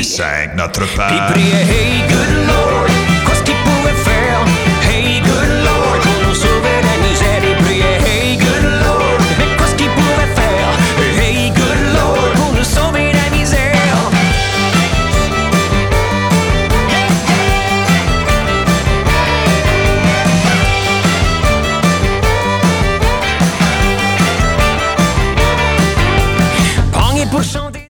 5, notre Père. Puis priez, hey, good Lord,